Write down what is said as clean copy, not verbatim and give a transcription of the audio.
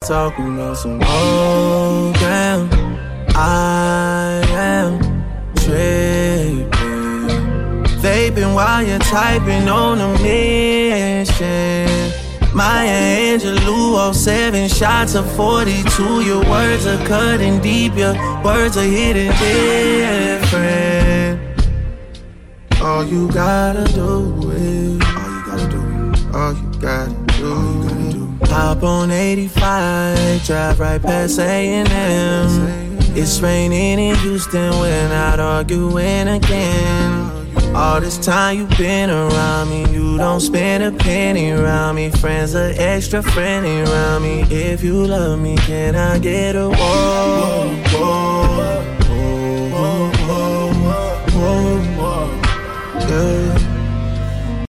talking about some oh damn, I am tripping. Vaping while you're typing on a mission. Maya Angelou, 07 shots of 42. Your words are cutting deep, your words are hitting different. All you gotta do is, all you gotta do. Hop on 85, drive right past A&M. It's raining in Houston, we're not arguing again. All this time you been around me, you don't spend a penny around me. Friends are extra friendly around me. If you love me, can I get a whoa, whoa, whoa, whoa, whoa, whoa, whoa, yeah.